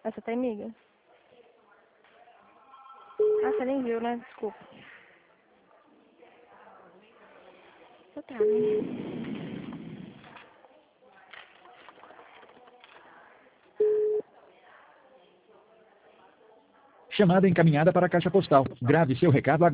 Essa tá amiga? Ah, você nem viu, né? Desculpa. Tá. Chamada encaminhada para a caixa postal. Grave seu recado agora.